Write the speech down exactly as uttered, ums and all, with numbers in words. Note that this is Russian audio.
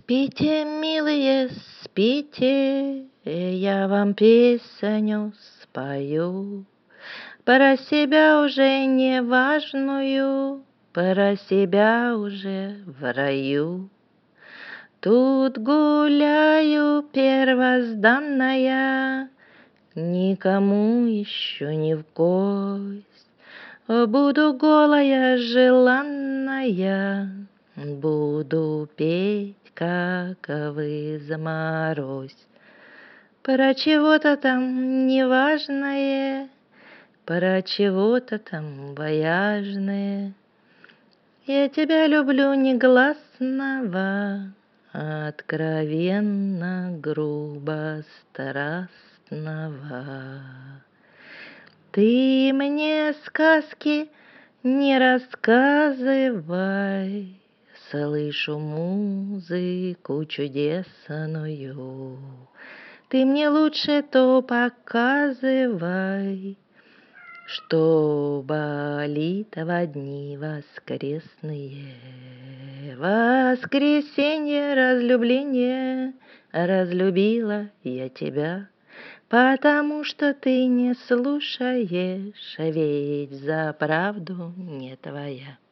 Спите, милые, спите, я вам песню спою. Про себя уже не важную, про себя уже в раю. Тут гуляю первозданная, никому еще не в гость. Буду голая, желанная, буду петь, как вы заморозь. Про чего-то там неважное, про чего-то там вояжное. Я тебя люблю негласного, откровенно, грубо, страстного. Ты мне сказки не рассказывай, слышу музыку чудесную. Ты мне лучше то показывай, что болит во дни воскресные. Воскресенье, разлюбление, разлюбила я тебя, потому что ты не слушаешь, ведь за правду не твоя.